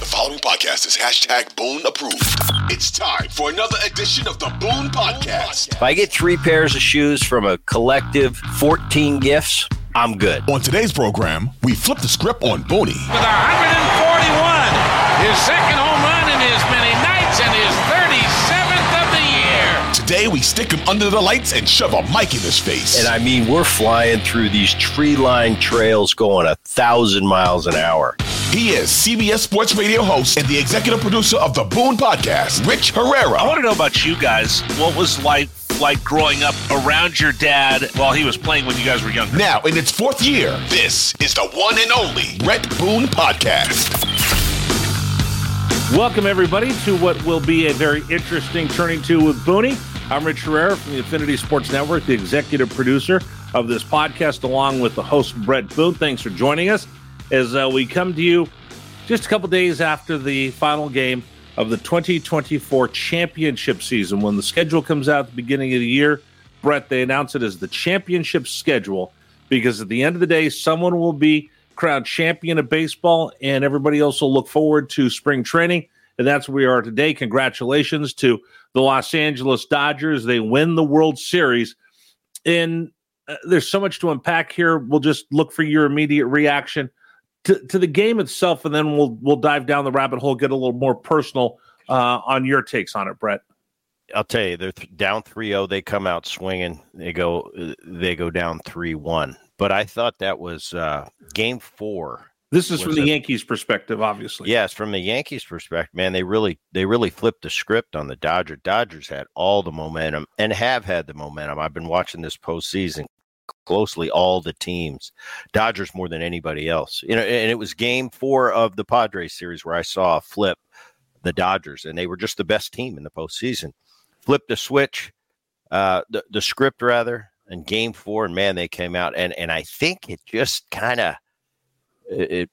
The following podcast is hashtag Boone approved. It's time for another edition of the Boone Podcast. If I get 3 pairs of shoes from a collective 14 gifts, I'm good. On today's program, we flip the script on Booney. With 141, his second home run in as many nights and his 37th of the year. Today, we stick him under the lights and shove a mic in his face. And I mean, we're flying through these tree-lined trails going 1,000 miles an hour. He is CBS Sports Radio host and the executive producer of the Boone Podcast, Rich Herrera. I want to know about you guys. What was like growing up around your dad while he was playing when you guys were younger? Now, in its 4th year, this is the one and only Brett Boone Podcast. Welcome, everybody, to what will be a very interesting Turning Two with Booney. I'm Rich Herrera from the Affinity Sports Network, the executive producer of this podcast, along with the host, Brett Boone. Thanks for joining us as we come to you just a couple days after the final game of the 2024 championship season. When the schedule comes out at the beginning of the year, Brett, they announce it as the championship schedule because at the end of the day, someone will be crowned champion of baseball and everybody else will look forward to spring training. And that's where we are today. Congratulations to the Los Angeles Dodgers. They win the World Series. And there's so much to unpack here. We'll just look for your immediate reaction to the game itself, and then we'll dive down the rabbit hole, get a little more personal on your takes on it, Brett. I'll tell you, they're down 3-0. They come out swinging. They go down 3-1. But I thought that was game 4. This is from the Yankees' perspective, obviously. Yes, from the Yankees' perspective, man, they really flipped the script on the Dodgers. Dodgers had all the momentum and have had the momentum. I've been watching this postseason closely, all the teams, Dodgers more than anybody else. And it was game 4 of the Padres series where I saw a flip the Dodgers, and they were just the best team in the postseason. Flipped the switch, the script rather, in game 4, and man, they came out, and I think it just kind of it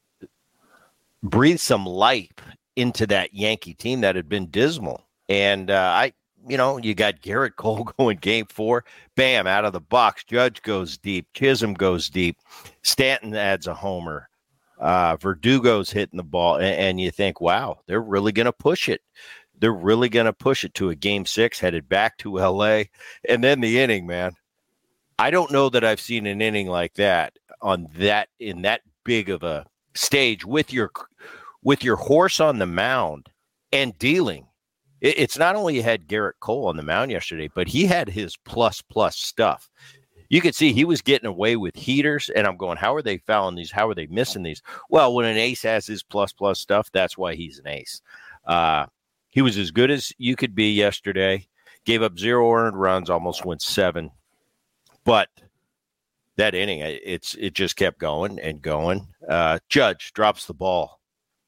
breathed some life into that Yankee team that had been dismal. And you got Garrett Cole going game 4, bam, out of the box. Judge goes deep. Chisholm goes deep. Stanton adds a homer. Verdugo's hitting the ball. And you think, wow, they're really going to push it. They're really going to push it to a game 6, headed back to L.A. And then the inning, man. I don't know that I've seen an inning like that in that big of a stage with your horse on the mound and dealing. It's not only you had Garrett Cole on the mound yesterday, but he had his plus stuff. You could see he was getting away with heaters, and I'm going, how are they fouling these? How are they missing these? Well, when an ace has his plus stuff, that's why he's an ace. He was as good as you could be yesterday. Gave up 0 earned runs, almost went 7. But that inning, it just kept going and going. Judge drops the ball.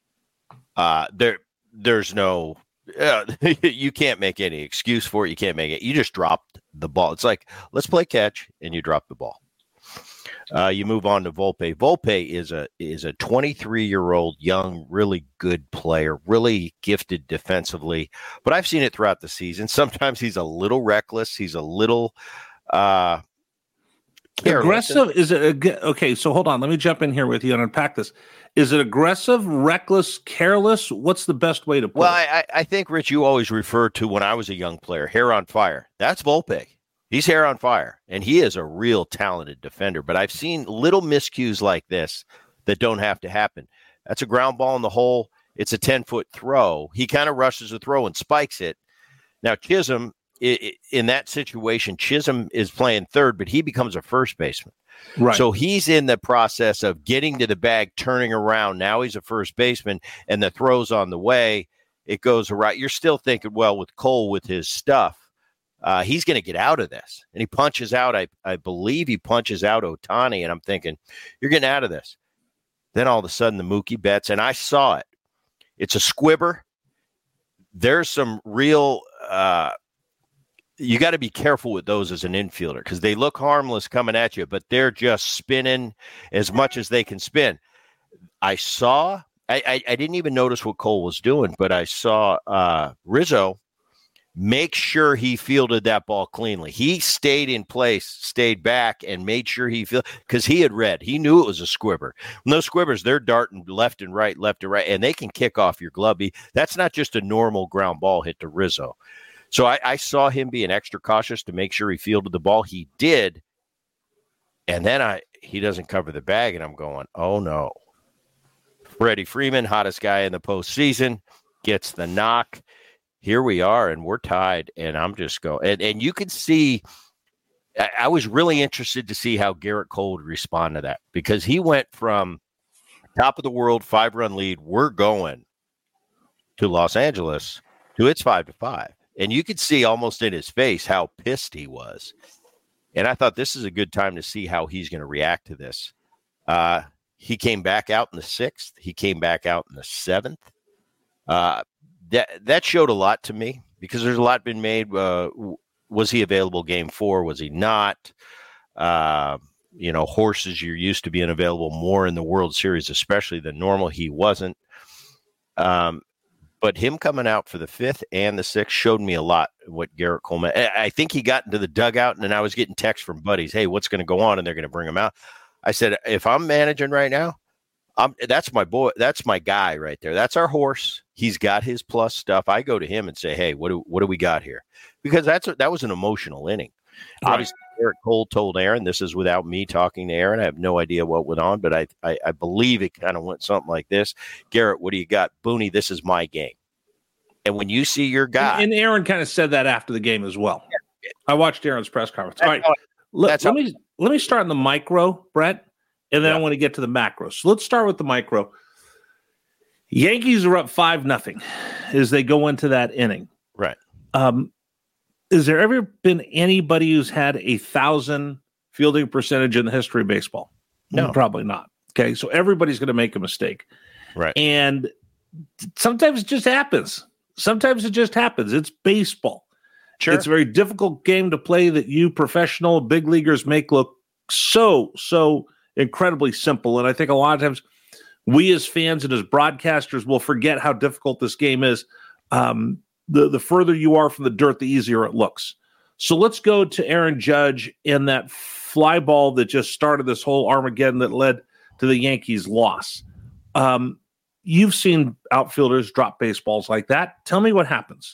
There's no... you can't make any excuse for it. You can't make it. You just dropped the ball. It's like, let's play catch, and you drop the ball. You move on to Volpe. Volpe is a 23-year-old young, really good player, really gifted defensively. But I've seen it throughout the season. Sometimes he's a little reckless. He's a little aggressive. Is it okay? So hold on. Let me jump in here with you and unpack this. Is it aggressive, reckless, careless? What's the best way to put it? I think, Rich, you always referred to when I was a young player, hair on fire. That's Volpe. He's hair on fire, and he is a real talented defender. But I've seen little miscues like this that don't have to happen. That's a ground ball in the hole. It's a 10-foot throw. He kind of rushes the throw and spikes it. Now, Chisholm, in that situation, Chisholm is playing third, but he becomes a first baseman. Right. So he's in the process of getting to the bag, turning around. Now he's a first baseman, and the throw's on the way. It goes right. You're still thinking, well, with Cole, with his stuff, he's going to get out of this. And he punches out, I believe he punches out Ohtani, and I'm thinking, you're getting out of this. Then all of a sudden the Mookie Betts, and I saw it. It's a squibber. There's some real you got to be careful with those as an infielder because they look harmless coming at you, but they're just spinning as much as they can spin. I didn't even notice what Cole was doing, but I saw Rizzo make sure he fielded that ball cleanly. He stayed in place, stayed back, and made sure because he had read. He knew it was a squibber. When those squibbers, they're darting left and right, and they can kick off your glove. That's not just a normal ground ball hit to Rizzo. So I saw him being extra cautious to make sure he fielded the ball. He did. And then he doesn't cover the bag, and I'm going, oh, no. Freddie Freeman, hottest guy in the postseason, gets the knock. Here we are, and we're tied, and I'm just going. And you can see, I was really interested to see how Garrett Cole would respond to that, because he went from top of the world, 5-run lead, we're going to Los Angeles, to it's 5-5. And you could see almost in his face how pissed he was. And I thought this is a good time to see how he's going to react to this. He came back out in the 6th. He came back out in the 7th. That showed a lot to me, because there's a lot been made. Was he available game 4? Was he not? Horses, you're used to being available more in the World Series, especially than normal. He wasn't. But him coming out for the 5th and the 6th showed me a lot what Garrett Coleman. I think he got into the dugout, and then I was getting texts from buddies, hey, what's going to go on? And they're going to bring him out. I said, if I'm managing right now, that's my boy. That's my guy right there. That's our horse. He's got his plus stuff. I go to him and say, hey, what do we got here? Because that was an emotional inning. Right. Obviously, Garrett Cole told Aaron, this is without me talking to Aaron. I have no idea what went on, but I believe it kind of went something like this. Garrett, what do you got? Booney, this is my game. And when you see your guy. And Aaron kind of said that after the game as well. Yeah. I watched Aaron's press conference. All right. Let me start in the micro, Brett, and then I want to get to the macro. So let's start with the micro. Yankees are up 5-0 as they go into that inning. Right. Has there ever been anybody who's had 1,000 fielding percentage in the history of baseball? No. Probably not. Okay, so everybody's going to make a mistake. Right. And sometimes it just happens. It's baseball. Sure. It's a very difficult game to play that you professional big leaguers make look so incredibly simple. And I think a lot of times we as fans and as broadcasters will forget how difficult this game is. The further you are from the dirt, the easier it looks. So let's go to Aaron Judge in that fly ball that just started this whole Armageddon that led to the Yankees' loss. You've seen outfielders drop baseballs like that. Tell me what happens.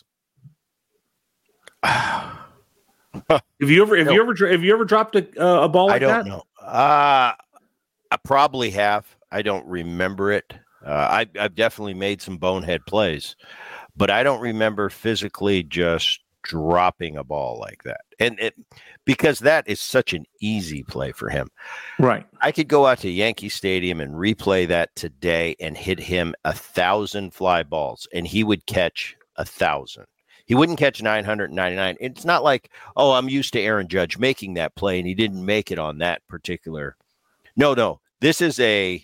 Have you ever dropped a ball like that? I don't know. I probably have. I don't remember it. I've definitely made some bonehead plays, but I don't remember physically just dropping a ball like that. And because that is such an easy play for him. Right. I could go out to Yankee Stadium and replay that today and hit him 1,000 fly balls, and he would catch 1,000. He wouldn't catch 999. It's not like, oh, I'm used to Aaron Judge making that play, and he didn't make it on that particular. No. This is a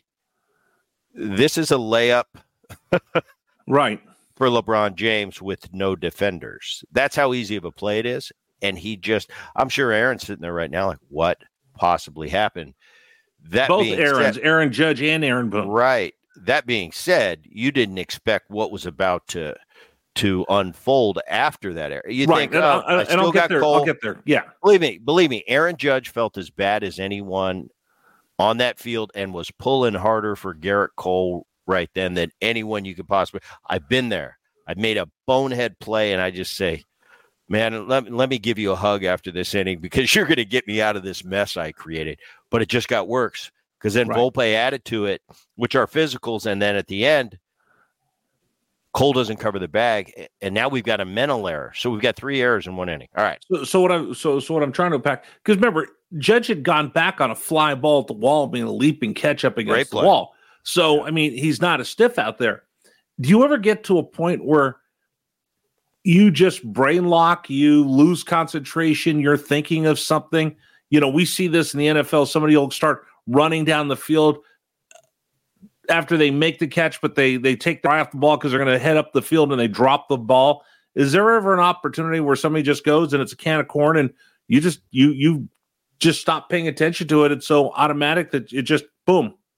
layup. Right. For LeBron James with no defenders. That's how easy of a play it is. And I'm sure Aaron's sitting there right now like, what possibly happened? Both Aaron's, Aaron Judge and Aaron Boone. Right. That being said, you didn't expect what was about to unfold after that era. You think, I still got Cole. I'll get there. Yeah. Believe me, Aaron Judge felt as bad as anyone on that field and was pulling harder for Garrett Cole right then than anyone you could possibly. I've been there. I've made a bonehead play, and I just say, man, let me give you a hug after this inning because you're going to get me out of this mess I created. But it just got worse because then Volpe added to it, which are physicals, and then at the end, Cole doesn't cover the bag, and now we've got a mental error. So we've got 3 errors in one inning. All right. So what I'm trying to unpack, because remember, Judge had gone back on a fly ball at the wall, being a leaping catch up against the wall. So, I mean, he's not a stiff out there. Do you ever get to a point where you just brain lock, you lose concentration, you're thinking of something? You know, we see this in the NFL. Somebody will start running down the field after they make the catch, but they take their eye off the ball because they're going to head up the field and they drop the ball. Is there ever an opportunity where somebody just goes and it's a can of corn and you just stop paying attention to it? It's so automatic that it just, boom,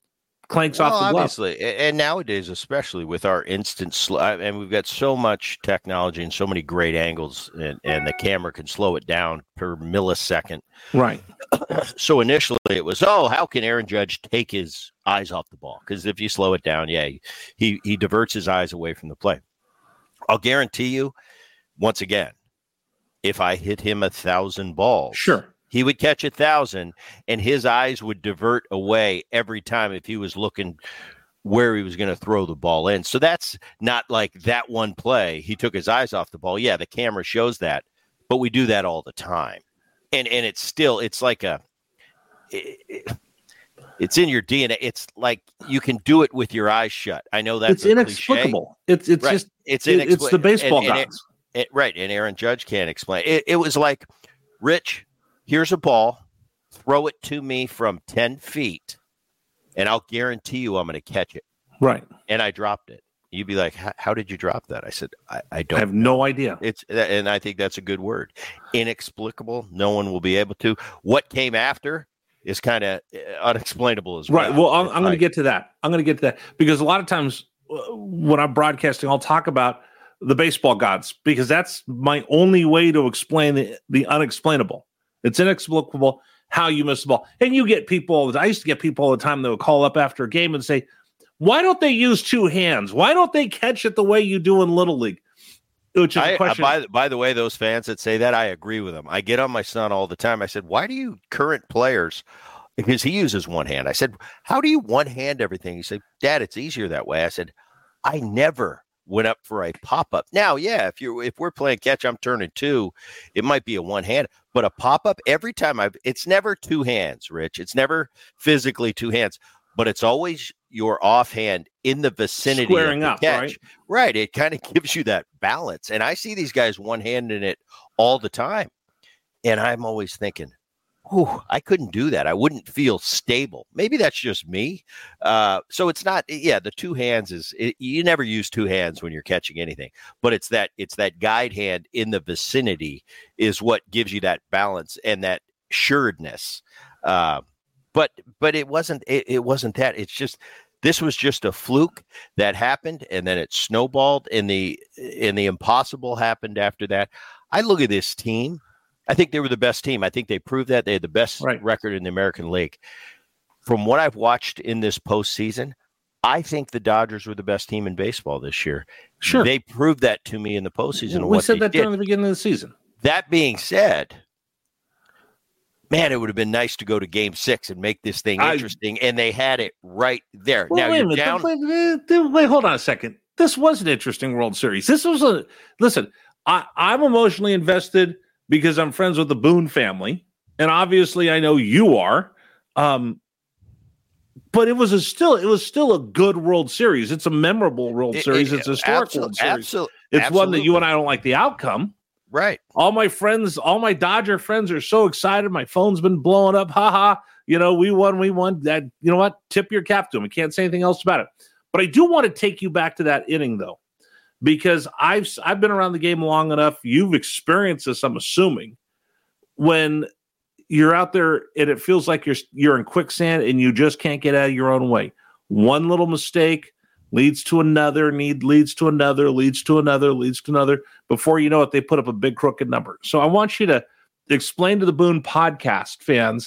clanks off the glove. Obviously, and nowadays, especially with our instant and we've got so much technology and so many great angles, and the camera can slow it down per millisecond. Right. So initially it was, how can Aaron Judge take his eyes off the ball? Because if you slow it down, he diverts his eyes away from the play. I'll guarantee you, once again, if I hit him 1,000 balls, sure, he would catch 1,000, and his eyes would divert away every time if he was looking where he was going to throw the ball in. So that's not like that one play. He took his eyes off the ball. Yeah, the camera shows that, but we do that all the time. And it's like it's in your DNA. It's like you can do it with your eyes shut. I know that's inexplicable. It's right. Just it's the baseball gods. Right, and Aaron Judge can't explain. It was like, Rich, here's a ball, throw it to me from 10 feet, and I'll guarantee you I'm going to catch it. Right. And I dropped it. You'd be like, how did you drop that? I said, I don't. I have no idea. And I think that's a good word. Inexplicable. No one will be able to. What came after is kind of unexplainable as well. Right. Well, I'm going to get to that. Because a lot of times when I'm broadcasting, I'll talk about the baseball gods, because that's my only way to explain the unexplainable. It's inexplicable how you miss the ball. And you get people, I used to get people all the time that would call up after a game and say, why don't they use two hands? Why don't they catch it the way you do in Little League? Which is a question. By the way, those fans that say that, I agree with them. I get on my son all the time. I said, why do you current players, because he uses one hand. I said, how do you one hand everything? He said, Dad, it's easier that way. I said, I never went up for a pop-up. Now, yeah, if we're playing catch, I'm turning two, it might be a one hand, but a pop-up every time it's never two hands, Rich. It's never physically two hands, but it's always your offhand in the vicinity squaring of the up, catch. Right. It kind of gives you that balance. And I see these guys one-handing it all the time. And I'm always thinking, I couldn't do that. I wouldn't feel stable. Maybe that's just me. So it's not, the two hands you never use two hands when you're catching anything, but it's that guide hand in the vicinity is what gives you that balance and that assuredness. But it wasn't that. It's just, this was just a fluke that happened, and then it snowballed, and the impossible happened after that. I look at this team. I think they were the best team. I think they proved that. They had the best record in the American League. From what I've watched in this postseason, I think the Dodgers were the best team in baseball this year. Sure. They proved that to me in the postseason. We said that during the beginning of the season. That being said, man, it would have been nice to go to Game 6 and make this thing interesting, and they had it right there. Well, now you're down. Wait, hold on a second. This was an interesting World Series. This was listen, I'm emotionally invested because I'm friends with the Boone family, and obviously I know you are. But it was still a good World Series. It's a memorable World Series. It's a historic World Series. It's one that you and I don't like the outcome. Right. All my Dodger friends are so excited. My phone's been blowing up. Ha ha. We won. That, you know what? Tip your cap to them. I can't say anything else about it. But I do want to take you back to that inning, though, because I've been around the game long enough. You've experienced this, I'm assuming, when you're out there and it feels like you're in quicksand and you just can't get out of your own way. One little mistake leads to another, leads to another. Before you know it, they put up a big crooked number. So I want you to explain to the Boone podcast fans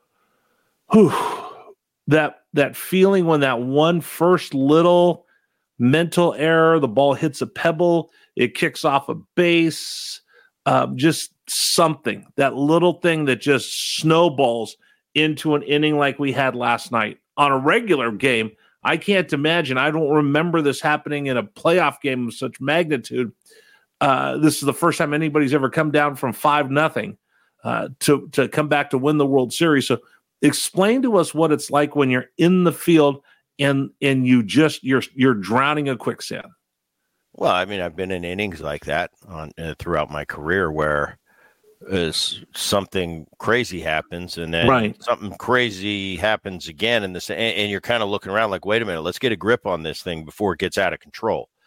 that feeling when that one first little mental error, the ball hits a pebble, it kicks off a base, just something, that little thing that just snowballs into an inning like we had last night. On a regular game, I can't imagine. I don't remember this happening in a playoff game of such magnitude. This is the first time anybody's ever come down from 5-0 to come back to win the World Series. So explain to us what it's like when you're in the field and you're drowning in quicksand. Well, I mean, I've been in innings like that throughout my career where something crazy happens, and then something crazy happens again, and you're kind of looking around like, wait a minute, let's get a grip on this thing before it gets out of control.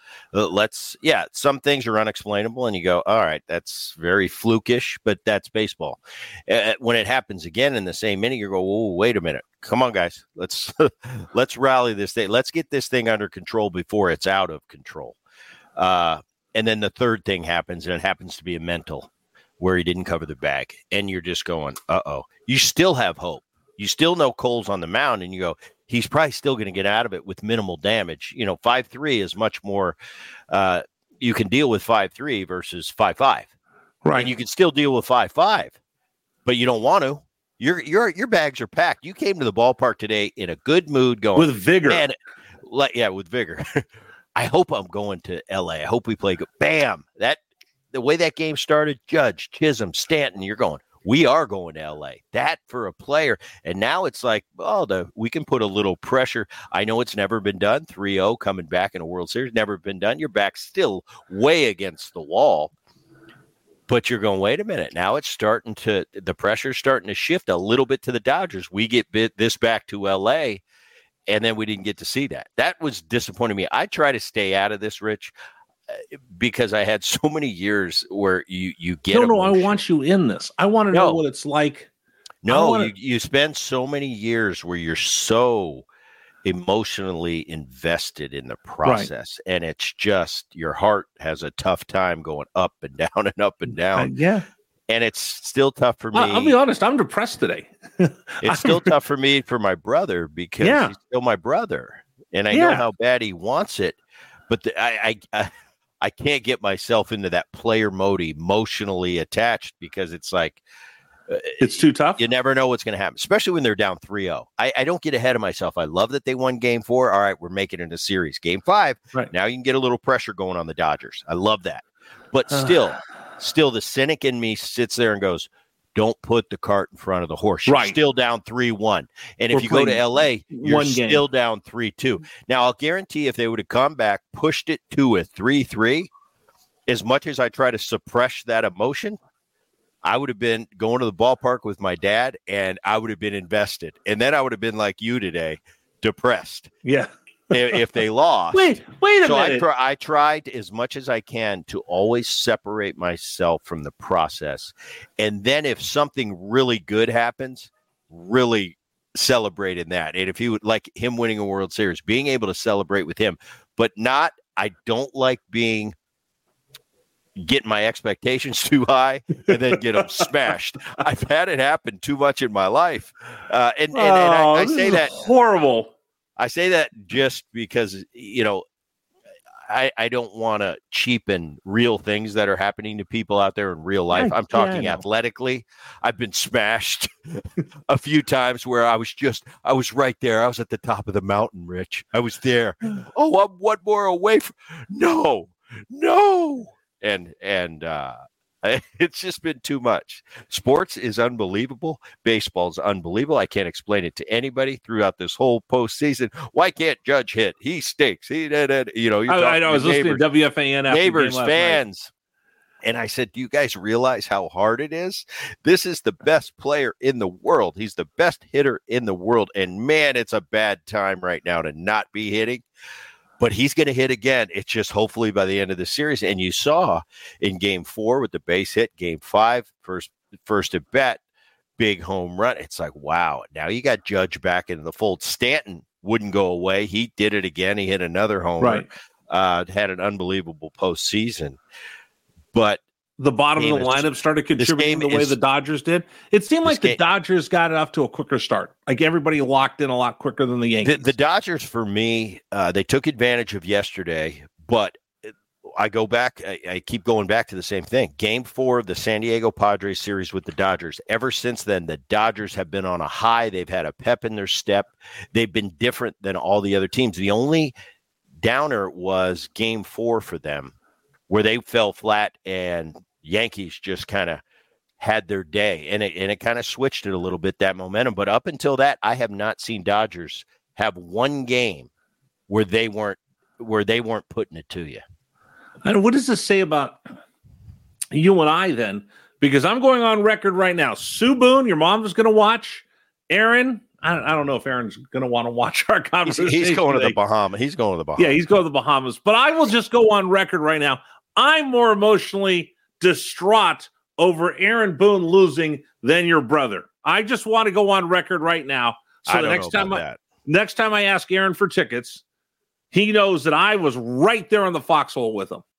some things are unexplainable, and you go, all right, that's very flukish, but that's baseball. When it happens again in the same inning, you go, oh, wait a minute. Come on, guys. Let's rally this thing. Let's get this thing under control before it's out of control. And then the third thing happens, and it happens to be a mental where he didn't cover the bag. And you're just going, uh-oh. You still have hope. You still know Cole's on the mound, and you go, he's probably still going to get out of it with minimal damage. 5-3 is much more you can deal with 5-3 versus 5-5. Right. And you can still deal with 5-5, but you don't want to. Your bags are packed. You came to the ballpark today in a good mood, going with vigor. Man, with vigor. I hope I'm going to LA. I hope we play good. Bam. The way that game started, Judge, Chisholm, Stanton, you're going, we are going to LA. That for a player. And now it's like, we can put a little pressure. I know it's never been done. 3-0 coming back in a World Series, never been done. Your back's still way against the wall. But you're going, wait a minute. Now the pressure's starting to shift a little bit to the Dodgers. We get this back to LA, and then we didn't get to see that. That was disappointing me. I try to stay out of this, Rich, because I had so many years where you get. No, I want you in this. I want to know what it's like. No, you spend so many years where you're so emotionally invested in the process, right. And it's just your heart has a tough time going up and down and up and down. Yeah. And it's still tough for me. I'll be honest, I'm depressed today. It's still tough for me for my brother because he's still my brother. And I know how bad he wants it, but I can't get myself into that player mode emotionally attached because it's like, it's too tough. You never know what's going to happen, especially when they're down 3-0. I don't get ahead of myself. I love that they won Game 4. All right, we're making it a series. Game 5, right. Now you can get a little pressure going on the Dodgers. I love that. But still, the cynic in me sits there and goes, don't put the cart in front of the horse. You're still down 3-1. And if you go to L.A., you're still down 3-2. Now, I'll guarantee if they would have come back, pushed it to a 3-3, as much as I try to suppress that emotion, I would have been going to the ballpark with my dad, and I would have been invested. And then I would have been like you today, depressed. Yeah. If they lost. Wait a minute. I tried as much as I can to always separate myself from the process. And then if something really good happens, really celebrate in that. And if he would like him winning a World Series, being able to celebrate with him, but I don't like getting my expectations too high and then get them smashed. I've had it happen too much in my life. And I say that horrible. I say that just because, I don't want to cheapen real things that are happening to people out there in real life. I'm talking athletically. I've been smashed a few times where I was right there. I was at the top of the mountain, Rich. I was there. Oh, I'm one more away from. No. And it's just been too much. Sports is unbelievable. Baseball is unbelievable. I can't explain it to anybody throughout this whole postseason. Why can't Judge hit? He stinks. I was listening to WFAN after neighbors, fans. Night. And I said, do you guys realize how hard it is? This is the best player in the world. He's the best hitter in the world. And man, it's a bad time right now to not be hitting. But he's going to hit again. It's just hopefully by the end of the series. And you saw in Game 4 with the base hit, Game 5, first at bat, big home run. It's like, wow. Now you got Judge back into the fold. Stanton wouldn't go away. He did it again. He hit another homer. Right. Had an unbelievable postseason. But the bottom of the lineup started contributing the way the Dodgers did. It seemed like the Dodgers got it off to a quicker start. Like everybody locked in a lot quicker than the Yankees. The Dodgers, for me, they took advantage of yesterday, but I go back. I keep going back to the same thing. Game 4 of the San Diego Padres series with the Dodgers. Ever since then, the Dodgers have been on a high. They've had a pep in their step. They've been different than all the other teams. The only downer was Game 4 for them, where they fell flat and Yankees just kind of had their day, and it kind of switched it a little bit, that momentum. But up until that, I have not seen Dodgers have one game where they weren't putting it to you. And what does this say about you and I then? Because I'm going on record right now. Sue Boone, your mom was going to watch. Aaron, I don't know if Aaron's going to want to watch our conversation. He's going today. to the Bahamas. He's going to the Bahamas. Yeah, he's going to the Bahamas. But I will just go on record right now. I'm more emotionally distraught over Aaron Boone losing than your brother. I just want to go on record right now. So the next time I ask Aaron for tickets, he knows that I was right there in the foxhole with him.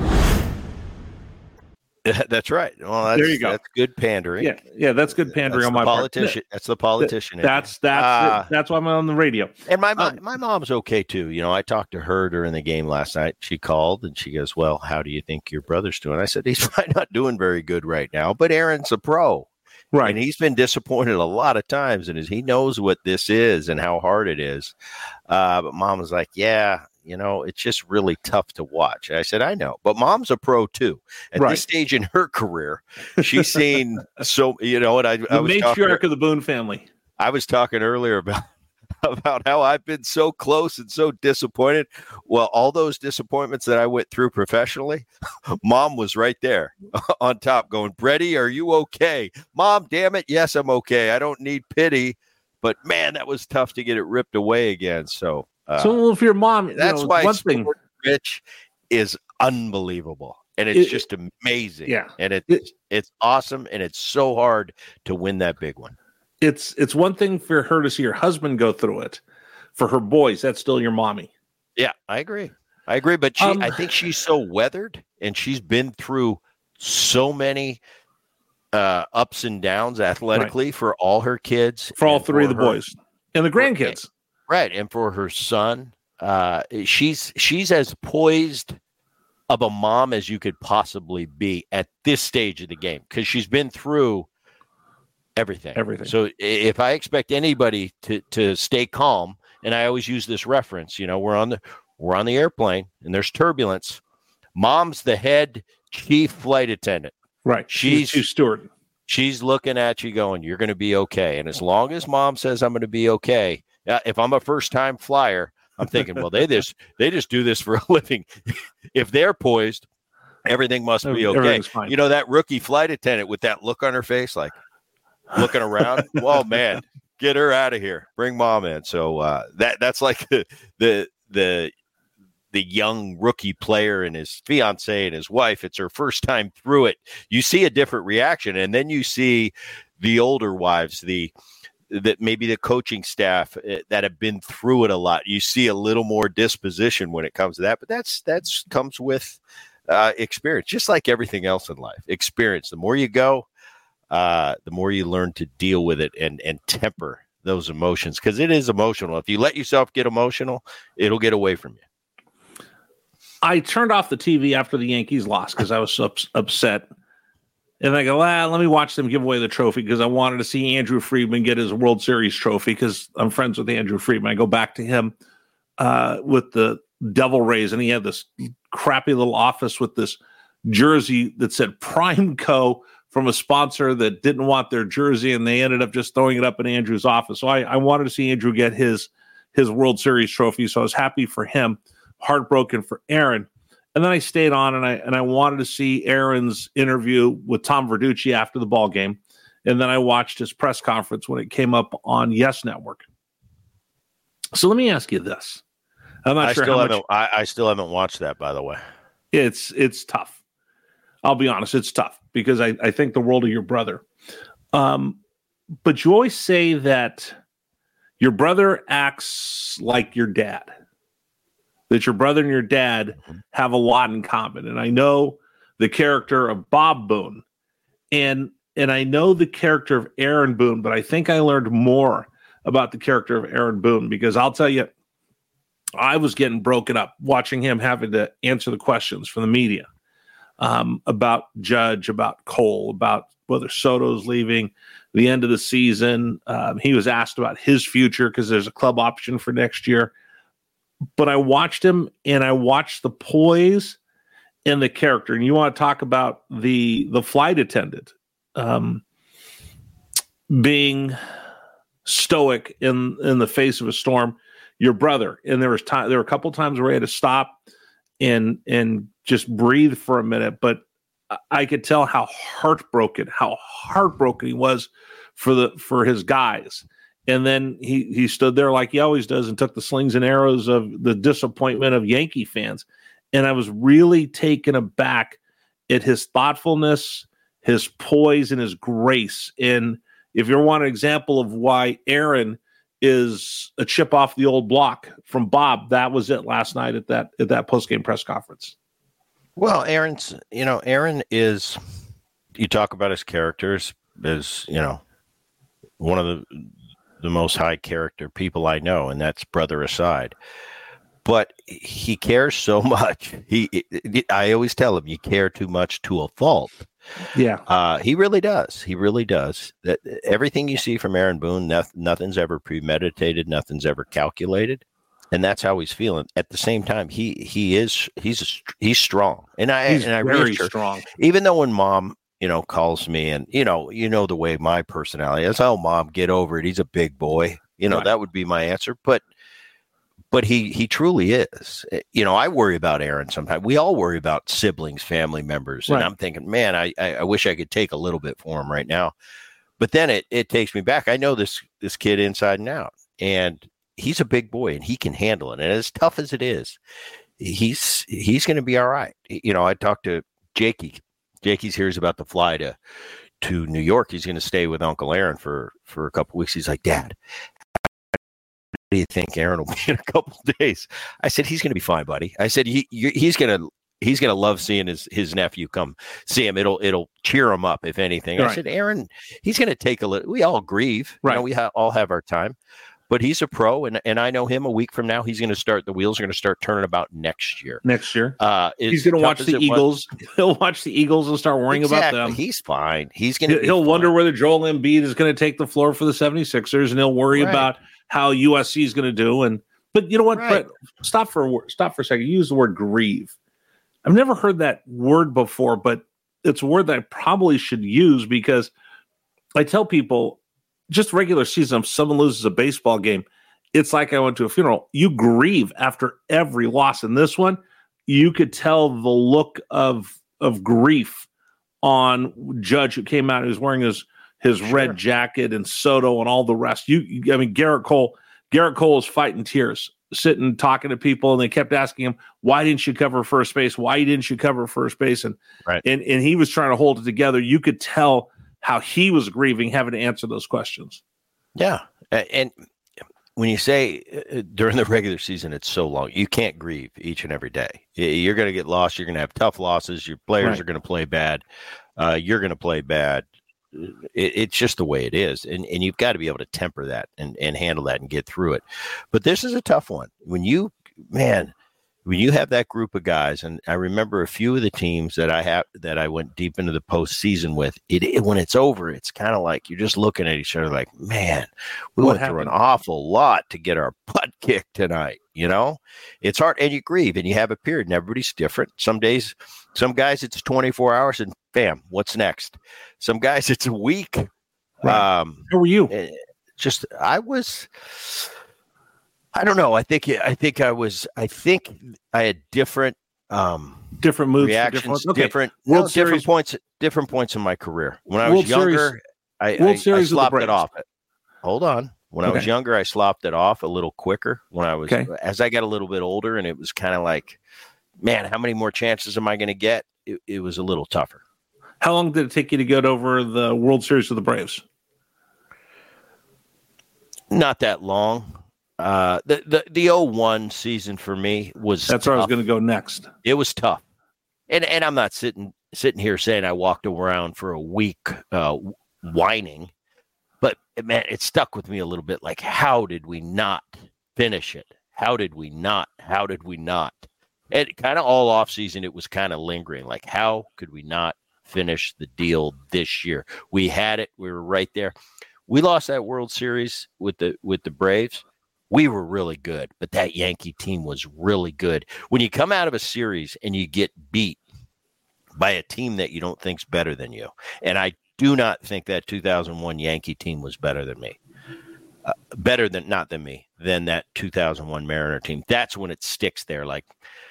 That's right. Well, there you go. That's good pandering. Yeah, that's good pandering that's on my politician. part. That's the politician. That's why I'm on the radio. And my mom's okay too. You know, I talked to her during the game last night. She called and she goes, "Well, how do you think your brother's doing?" I said, "He's probably not doing very good right now, but Aaron's a pro." Right. And he's been disappointed a lot of times, and he knows what this is and how hard it is. But Mom was like, yeah, you know, it's just really tough to watch. And I said, I know. But Mom's a pro, too. At this stage in her career, she's seen so, you know, and I was matriarch of the Boone family. I was talking earlier about how I've been so close and so disappointed. Well, all those disappointments that I went through professionally, Mom was right there on top going, Brady, are you okay? Mom, damn it. Yes, I'm okay. I don't need pity. But man, that was tough to get it ripped away again. So if your mom, that's why one thing, Rich is unbelievable. And it's just amazing. Yeah. And it's awesome. And it's so hard to win that big one. It's one thing for her to see her husband go through it. For her boys, that's still your mommy. Yeah, I agree. But I think she's so weathered, and she's been through so many ups and downs athletically for all her kids, for all three of the boys and the grandkids, right? And for her son, she's as poised of a mom as you could possibly be at this stage of the game because she's been through everything. So if I expect anybody to stay calm, and I always use this reference, you know, we're on the airplane and there's turbulence. Mom's the head chief flight attendant. Right. She's steward. She's looking at you going, you're going to be okay. And as long as Mom says I'm going to be okay, if I'm a first-time flyer, I'm thinking, well, they just do this for a living. If they're poised, everything must be okay. You know, that rookie flight attendant with that look on her face, like, looking around, well, man, get her out of here. Bring Mom in. So that's like the young rookie player and his fiance and his wife. It's her first time through it. You see a different reaction, and then you see the older wives, that maybe the coaching staff that have been through it a lot. You see a little more disposition when it comes to that, but that's comes with experience, just like everything else in life. Experience. The more you go, the more you learn to deal with it and temper those emotions, because it is emotional. If you let yourself get emotional, it'll get away from you. I turned off the TV after the Yankees lost because I was so upset. And I go, let me watch them give away the trophy because I wanted to see Andrew Friedman get his World Series trophy because I'm friends with Andrew Friedman. I go back to him with the Devil Rays, and he had this crappy little office with this jersey that said Prime Co. from a sponsor that didn't want their jersey, and they ended up just throwing it up in Andrew's office. So I wanted to see Andrew get his World Series trophy, so I was happy for him, heartbroken for Aaron. And then I stayed on, and I wanted to see Aaron's interview with Tom Verducci after the ball game, and then I watched his press conference when it came up on Yes Network. So let me ask you this: I'm not sure how much. I still haven't watched that, by the way. It's tough. I'll be honest, it's tough because I think the world of your brother. But you always say that your brother acts like your dad. That your brother and your dad have a lot in common. And I know the character of Bob Boone. And I know the character of Aaron Boone, but I think I learned more about the character of Aaron Boone because I'll tell you, I was getting broken up watching him having to answer the questions from the media about Judge, about Cole, about whether Soto's leaving, the end of the season. He was asked about his future because there's a club option for next year. But I watched him, and I watched the poise and the character. And you want to talk about the flight attendant being stoic in the face of a storm. Your brother, and there were a couple times where he had to stop and just breathe for a minute. But I could tell how heartbroken he was for his guys. And then he stood there like he always does and took the slings and arrows of the disappointment of Yankee fans. And I was really taken aback at his thoughtfulness, his poise, and his grace. And if you want an example of why Aaron is a chip off the old block from Bob, that was it last night at that post-game press conference. Well, Aaron is, you talk about his characters, is, one of the most high character people I know, and that's brother aside. But he cares so much. I always tell him, you care too much to a fault. Yeah. He really does. He really does. That everything you see from Aaron Boone, nothing's ever premeditated, nothing's ever calculated, and that's how he's feeling. At the same time, he's strong, and I very strong. Even though when Mom, calls me, and the way my personality is, oh, Mom, get over it. He's a big boy. Right. That would be my answer, but he truly is. I worry about Aaron sometimes. We all worry about siblings, family members. Right. And I'm thinking, man, I wish I could take a little bit for him right now. But then it takes me back. I know this kid inside and out, and he's a big boy and he can handle it. And as tough as it is, he's going to be all right. I talked to Jakey. Jakey's hears about the fly to New York. He's going to stay with Uncle Aaron for a couple weeks. He's like, Dad, do you think Aaron will be in a couple of days? I said, he's going to be fine, buddy. I said, he's going to love seeing his nephew come see him. It'll cheer him up, if anything. Right. I said, Aaron, he's going to take a little, we all grieve. Right. We all have our time, but he's a pro. And I know him. A week from now, he's going to start, the wheels are going to start turning about next year. He's going to watch the Eagles. He'll watch the Eagles and start worrying about them. He's fine. He'll wonder whether Joel Embiid is going to take the floor for the 76ers, and he'll worry about how USC is going to do. But you know what, Brett, stop for a second. You use the word grieve. I've never heard that word before, but it's a word that I probably should use, because I tell people, just regular season, if someone loses a baseball game, it's like I went to a funeral. You grieve after every loss. In this one, you could tell the look of grief on Judge, who came out, who's wearing his red jacket, and Soto and all the rest. Garrett Cole is fighting tears, sitting, talking to people, and they kept asking him, why didn't you cover first base? Why didn't you cover first base? And he was trying to hold it together. You could tell how he was grieving, having to answer those questions. Yeah. And when you say during the regular season, it's so long, you can't grieve each and every day. You're going to get lost. You're going to have tough losses. Your players are going to play bad. You're going to play bad. It's just the way it is. And you've got to be able to temper that and handle that and get through it. But this is a tough one. When you have that group of guys, and I remember a few of the teams that I went deep into the postseason with, when it's over, it's kind of like you're just looking at each other like, man, we went through an awful lot to get our butt kicked tonight. It's hard, and you grieve, and you have a period, and everybody's different. Some days, some guys, it's 24 hours, and bam, what's next? Some guys, it's a week. Right. How were you? I don't know. I think I had different moves, reactions, different points in my career. When I was younger, I slopped it off. Hold on. When I was younger, I slopped it off a little quicker. As I got a little bit older, and it was kind of like, man, how many more chances am I going to get? It was a little tougher. How long did it take you to get over the World Series with the Braves? Not that long. The 01 season for me was that's tough. where I was going to go next. It was tough. And I'm not sitting here saying I walked around for a week whining, but man, it stuck with me a little bit. Like, how did we not finish it? How did we not? And kind of all off season, it was kind of lingering. Like, how could we not finish the deal this year? We had it. We were right there. We lost that World Series with the Braves. We were really good, but that Yankee team was really good. When you come out of a series and you get beat by a team that you don't think's better than you, and I do not think that 2001 Yankee team was better than me, than that 2001 Mariner team. That's when it sticks there. Like,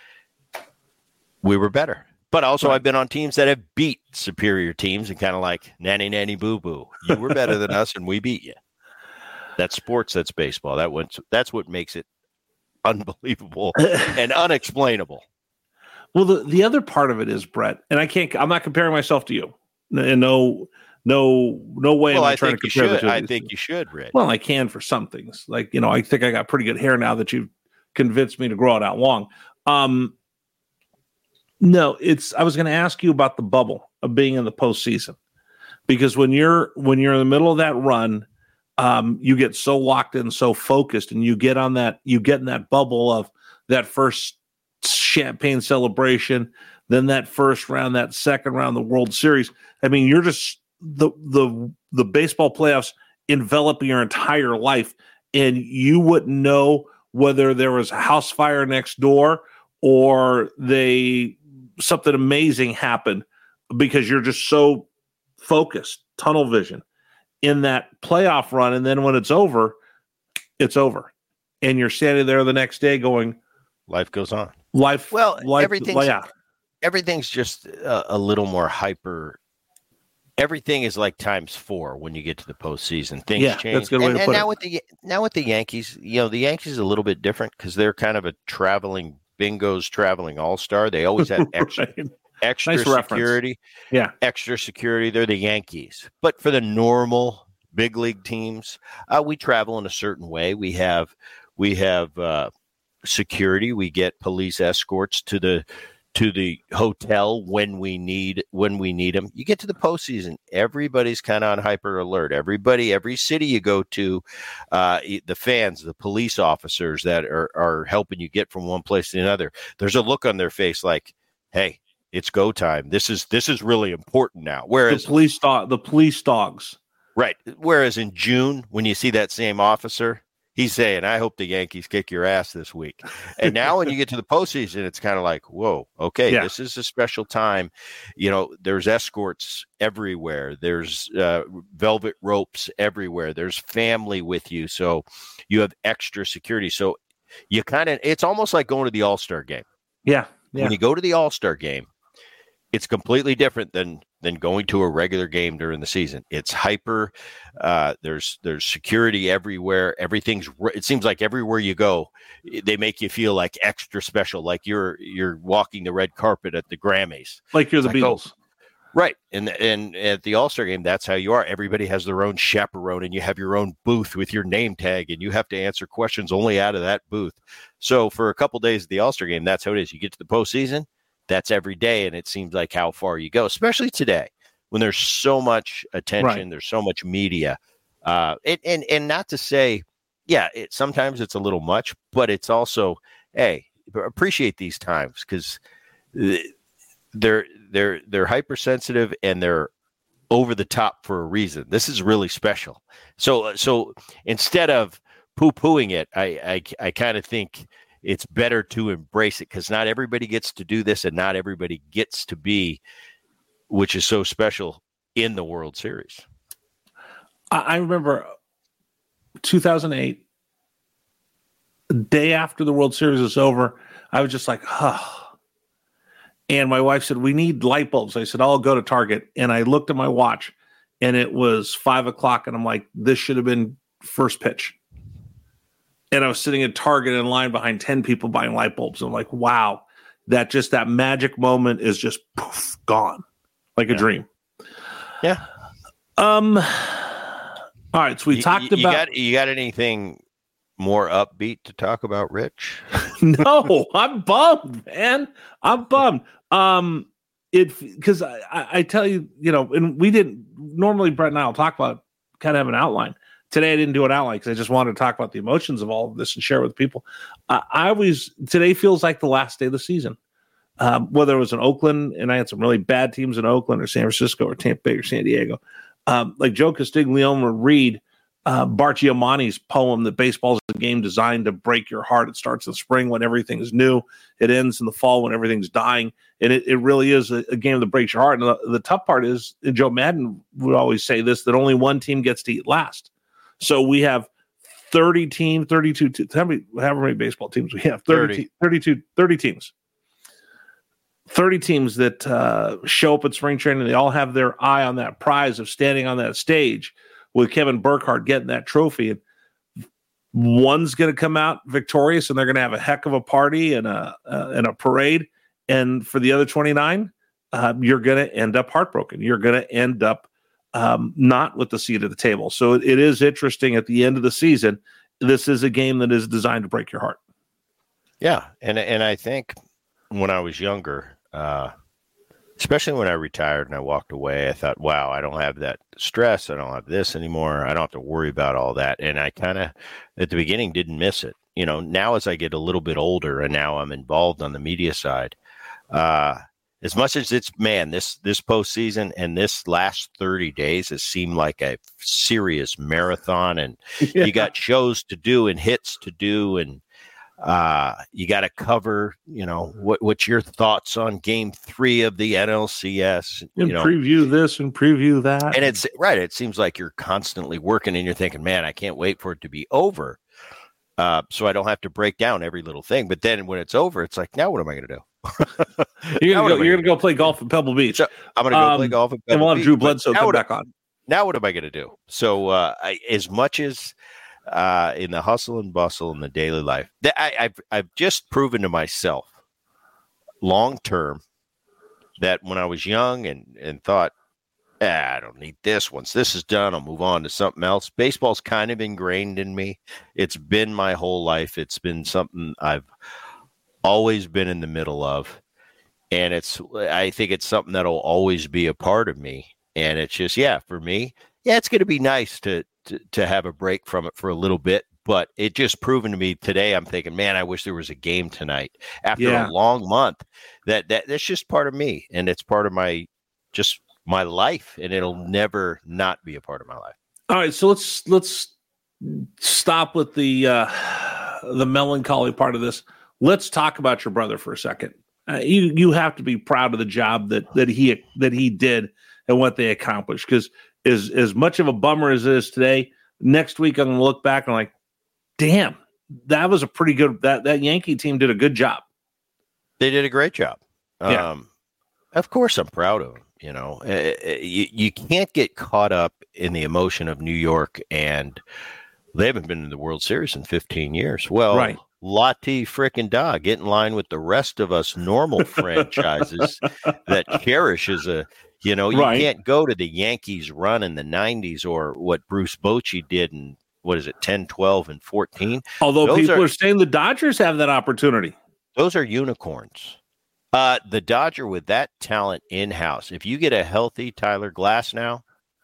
we were better. But also, I've been on teams that have beat superior teams and kind of like, nanny, nanny, boo, boo. You were better than us, and we beat you. That's sports. That's baseball. That's what makes it unbelievable and unexplainable. Well, the other part of it is, Brett, and I'm not comparing myself to you. And no way am I trying to compare the two. I think you should, Rich. Well, I can for some things. Like, I think I got pretty good hair now that you've convinced me to grow it out long. No, I was going to ask you about the bubble of being in the postseason, because when you're in the middle of that run, you get so locked in, so focused, and you get in that bubble of that first champagne celebration, then that first round, that second round, the World Series. I mean, you're just the baseball playoffs envelop your entire life, and you wouldn't know whether there was a house fire next door or something amazing happened, because you're just so focused, tunnel vision in that playoff run. And then when it's over, and you're standing there the next day going, life goes on. Everything's just a little more hyper. Everything is like times 4 when you get to the postseason. Things change. That's a good way to put it. Now with the Yankees, the Yankees is a little bit different because they're kind of a traveling all-star. They always have extra nice security. Yeah, extra security. They're the Yankees. But for the normal big league teams, we travel in a certain way. We have security. We get police escorts to the hotel when we need them. You get to the postseason, everybody's kind of on hyper alert. Every city you go to, the fans, the police officers that are helping you get from one place to another, there's a look on their face like, hey, it's go time. This is really important now. Whereas the police dogs. Right. Whereas in June, when you see that same officer, he's saying, I hope the Yankees kick your ass this week. And now when you get to the postseason, it's kind of like, whoa, okay, This is a special time. There's escorts everywhere. There's velvet ropes everywhere. There's family with you. So you have extra security. So it's almost like going to the All-Star game. Yeah. When you go to the All-Star game, it's completely different than going to a regular game during the season. It's hyper. There's security everywhere. It seems like everywhere you go, they make you feel like extra special, like you're walking the red carpet at the Grammys, like you're the Beatles. Right. And at the All-Star game, that's how you are. Everybody has their own chaperone, and you have your own booth with your name tag, and you have to answer questions only out of that booth. So for a couple days of the All-Star game, that's how it is. You get to the postseason, that's every day, and it seems like how far you go, especially today when there's so much attention, right. There's so much media. And not to say, sometimes it's a little much, but it's also, hey, appreciate these times because they're hypersensitive and they're over the top for a reason. This is really special. So instead of poo-pooing it, I kind of think it's better to embrace it because not everybody gets to do this and not everybody gets to be, which is so special in the World Series. I remember 2008, the day after the World Series was over, I was just like, And my wife said, we need light bulbs. I said, I'll go to Target. And I looked at my watch and it was 5:00. And I'm like, this should have been first pitch. And I was sitting at Target in line behind 10 people buying light bulbs. I'm like, wow, that magic moment is just poof, gone like a dream. Yeah. All right. So we talked about. You got anything more upbeat to talk about, Rich? No, I'm bummed, man. I'm bummed. Because I tell you, and we didn't normally. Brett and I will talk about kind of have an outline. Today I didn't do an outline because I just wanted to talk about the emotions of all of this and share with people. Today feels like the last day of the season. Whether it was in Oakland, and I had some really bad teams in Oakland or San Francisco or Tampa Bay or San Diego. Like Joe Castiglione would read Bart Giamonti's poem that baseball is a game designed to break your heart. It starts in the spring when everything is new. It ends in the fall when everything's dying. And it really is a game that breaks your heart. And the tough part is, Joe Madden would always say this, that only one team gets to eat last. So we have 30 teams, 32 teams, however many baseball teams we have, 30 teams. 30 teams that show up at spring training. They all have their eye on that prize of standing on that stage with Kevin Burkhardt getting that trophy. And One's going to come out victorious, and they're going to have a heck of a party and a parade. And for the other 29, you're going to end up heartbroken. You're going to end up not with the seat at the table. So it is interesting at the end of the season. This is a game that is designed to break your heart. Yeah, and I think when I was younger, especially when I retired and I walked away, I thought, wow, I don't have that stress. I don't have this anymore. I don't have to worry about all that. And I kind of, at the beginning, didn't miss it. You know, now as I get a little bit older and now I'm involved on the media side, as much as it's, man, this postseason and this last 30 days has seemed like a serious marathon, and you got shows to do and hits to do, and you got to cover, you know, what's your thoughts on game 3 of the NLCS? And preview this and preview that. And it's right. It seems like you're constantly working and you're thinking, man, I can't wait for it to be over. So I don't have to break down every little thing. But then when it's over, it's like, now what am I going to do? You're going to go play golf at Pebble Beach. So I'm going to go play golf at Pebble Beach. And we'll have Drew Bledsoe come back on. Now what am I going to do? So as much as in the hustle and bustle in the daily life, I've just proven to myself long term that when I was young and thought, I don't need this. Once this is done, I'll move on to something else. Baseball's kind of ingrained in me. It's been my whole life. It's been something I've always been in the middle of. And I think it's something that'll always be a part of me. And it's just, for me, it's going to be nice to have a break from it for a little bit. But it just proven to me today, I'm thinking, man, I wish there was a game tonight after a long month. That's just part of me. And it's part of my life. And it'll never not be a part of my life. All right. So let's stop with the melancholy part of this. Let's talk about your brother for a second. You have to be proud of the job that he did and what they accomplished. Because as much of a bummer as it is today, next week I'm going to look back and I'm like, damn, that was a pretty good. That Yankee team did a good job. They did a great job. Yeah. Of course, I'm proud of them. You know, you can't get caught up in the emotion of New York, and they haven't been in the World Series in 15 years. Well, right. Lottie frickin' da, get in line with the rest of us normal franchises that cherish you can't go to the Yankees run in the 90s or what Bruce Bochy did in, 10, 12, and 14. Although people are saying the Dodgers have that opportunity. Those are unicorns. The Dodger with that talent in-house, if you get a healthy Tyler Glasnow,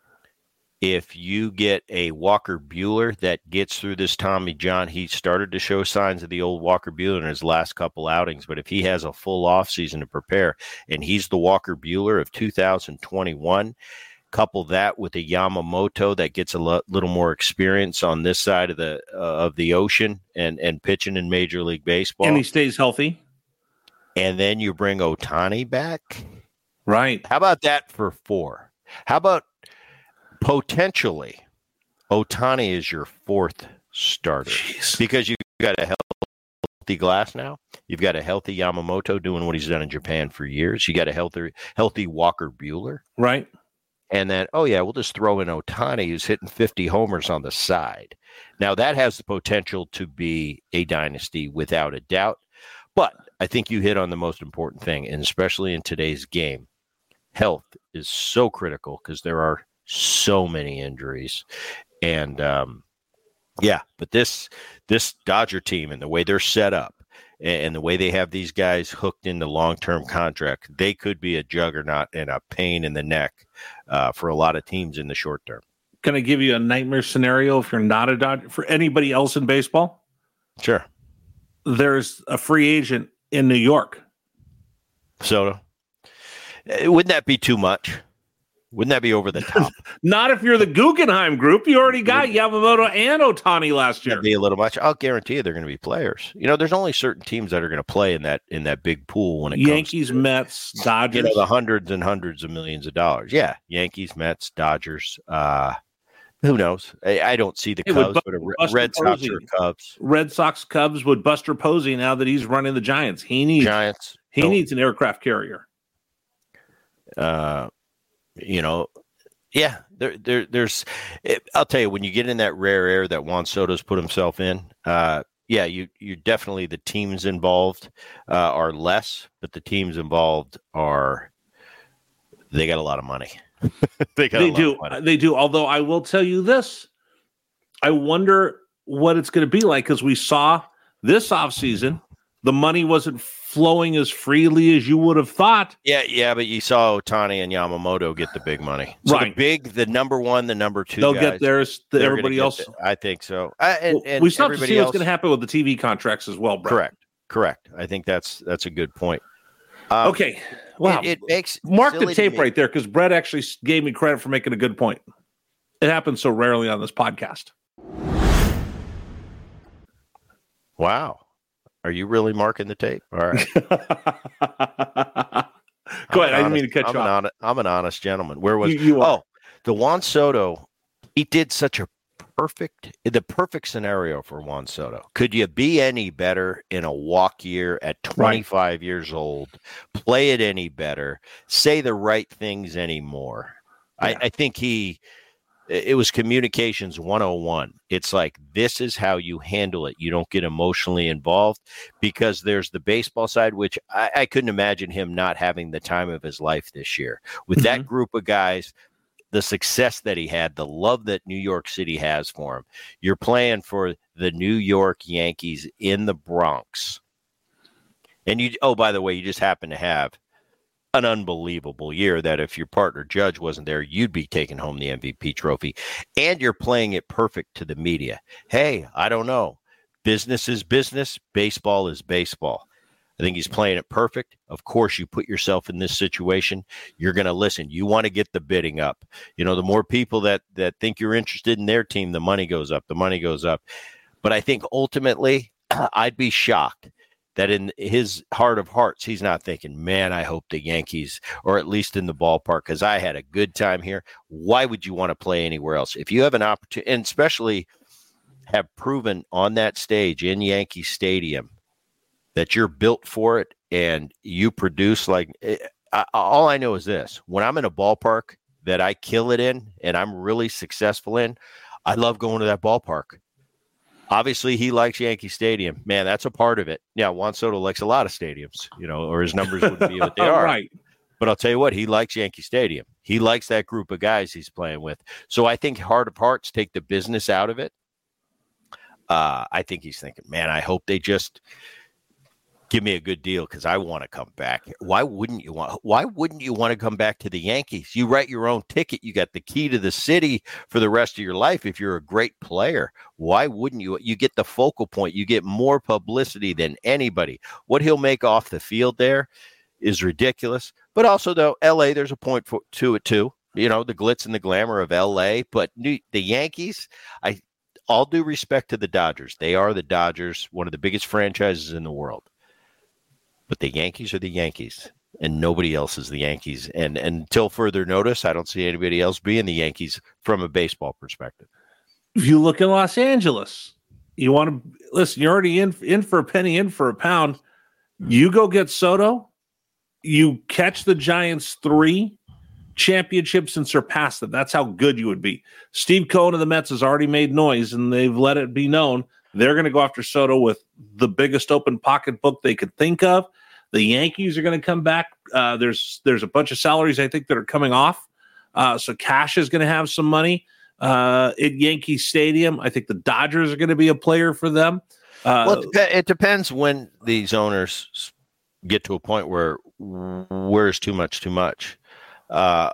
if you get a Walker Buehler that gets through this Tommy John, he started to show signs of the old Walker Buehler in his last couple outings. But if he has a full offseason to prepare, and he's the Walker Buehler of 2021, couple that with a Yamamoto that gets a little more experience on this side of the ocean and pitching in Major League Baseball, and he stays healthy, and then you bring Ohtani back, right? How about that for 4? How about potentially Ohtani is your 4th starter? Jeez. Because you've got a healthy Glasnow, you've got a healthy Yamamoto doing what he's done in Japan for years, you got a healthy Walker Buehler, right? And then, we'll just throw in Ohtani, who's hitting 50 homers on the side. Now, that has the potential to be a dynasty without a doubt. But I think you hit on the most important thing, and especially in today's game, health is so critical because there are so many injuries. And, but this Dodger team and the way they're set up and the way they have these guys hooked into long-term contracts, they could be a juggernaut and a pain in the neck for a lot of teams in the short term. Can I give you a nightmare scenario if you're not a Dodger? For anybody else in baseball? Sure. There's a free agent in New York. So wouldn't that be too much? Wouldn't that be over the top? Not if you're the Guggenheim Group. You already got Yamamoto and Ohtani last year. That'd be a little much. I'll guarantee you they're going to be players. You know, there's only certain teams that are going to play in that big pool when it Yankees, comes to, Mets, Dodgers. the hundreds and hundreds of millions of dollars. Yeah, Yankees, Mets, Dodgers. Who knows? I don't see the Cubs, but Red Sox or Cubs. Red Sox, Cubs with Buster Posey now that he's running the Giants. He needs an aircraft carrier. Yeah, there's. I'll tell you, when you get in that rare air that Juan Soto's put himself in, yeah, you definitely, the teams involved are less, but the teams involved they got a lot of money. They do. Although I will tell you this, I wonder what it's going to be like, because we saw this offseason the money wasn't flowing as freely as you would have thought. Yeah, but you saw Ohtani and Yamamoto get the big money. So right. The number one, the number two, they'll guys, get theirs. Everybody else, I think so. And we still have to see what's going to happen with the TV contracts as well, Brett. Correct. I think that's a good point. Okay. Wow. It makes mark the tape right there, because Brett actually gave me credit for making a good point. It happens so rarely on this podcast. Wow. Are you really marking the tape? All right. Go ahead. I didn't mean to cut you off. I'm an honest gentleman. Where was you? The Juan Soto? He did such the perfect scenario for Juan Soto. Could you be any better in a walk year at 25 years old? Play it any better? Say the right things anymore? Yeah. I think it was communications 101. It's like, this is how you handle it. You don't get emotionally involved, because there's the baseball side, which I couldn't imagine him not having the time of his life this year. With that group of guys, the success that he had, the love that New York City has for him. You're playing for the New York Yankees in the Bronx. And by the way, you just happen to have an unbelievable year that if your partner Judge wasn't there, you'd be taking home the MVP trophy. And you're playing it perfect to the media. Hey, I don't know. Business is business. Baseball is baseball. I think he's playing it perfect. Of course, you put yourself in this situation, you're going to listen. You want to get the bidding up. The more people that think you're interested in their team, the money goes up. But I think ultimately, I'd be shocked that in his heart of hearts, he's not thinking, man, I hope the Yankees, or at least in the ballpark, because I had a good time here. Why would you want to play anywhere else? If you have an opportunity, and especially have proven on that stage in Yankee Stadium that you're built for it and you produce all I know is this: when I'm in a ballpark that I kill it in and I'm really successful in, I love going to that ballpark. Obviously, he likes Yankee Stadium. Man, that's a part of it. Yeah, Juan Soto likes a lot of stadiums, or his numbers wouldn't be what they are. Right. But I'll tell you what, he likes Yankee Stadium. He likes that group of guys he's playing with. So I think heart of hearts, take the business out of it. I think he's thinking, man, I hope they just give me a good deal, because I want to come back. Why wouldn't you want to come back to the Yankees? You write your own ticket. You got the key to the city for the rest of your life. If you're a great player, why wouldn't you? You get the focal point. You get more publicity than anybody. What he'll make off the field there is ridiculous. But also, though, LA, there's a point to it too. The glitz and the glamour of LA. But the Yankees, all due respect to the Dodgers, they are the Dodgers, one of the biggest franchises in the world. But the Yankees are the Yankees, and nobody else is the Yankees. And until further notice, I don't see anybody else being the Yankees from a baseball perspective. If you look in Los Angeles, you want to listen, you're already in for a penny, in for a pound. You go get Soto, you catch the Giants 3 championships and surpass them. That's how good you would be. Steve Cohen of the Mets has already made noise, and they've let it be known they're going to go after Soto with the biggest open pocketbook they could think of. The Yankees are going to come back. There's a bunch of salaries, I think, that are coming off. So Cash is going to have some money at Yankee Stadium. I think the Dodgers are going to be a player for them. Well, it depends when these owners get to a point where's too much. Ohtani,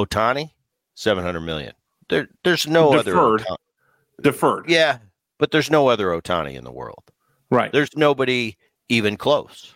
$700 million. There's no other deferred. Yeah, but there's no other Ohtani in the world. Right. There's nobody even close.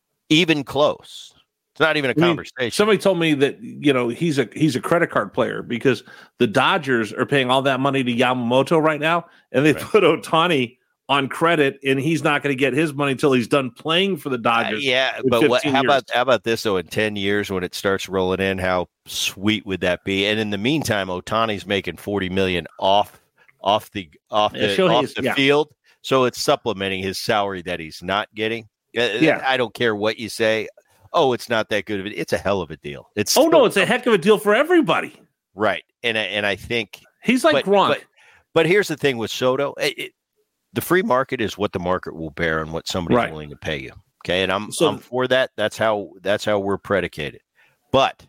It's not even a conversation. Somebody told me that he's a credit card player, because the Dodgers are paying all that money to Yamamoto right now, and they put Ohtani on credit, and he's not going to get his money until he's done playing for the Dodgers. But how about this though? In 10 years, when it starts rolling in, how sweet would that be? And in the meantime, Ohtani's making $40 million off the field, so it's supplementing his salary that he's not getting. I don't care what you say. Oh, it's not that good of it. It's a hell of a deal. It's a heck of a deal for everybody. Right. And I think he's like Gronk. But here's the thing with Soto. The free market is what the market will bear and what somebody's willing to pay you. Okay. And I'm for that. That's how we're predicated. But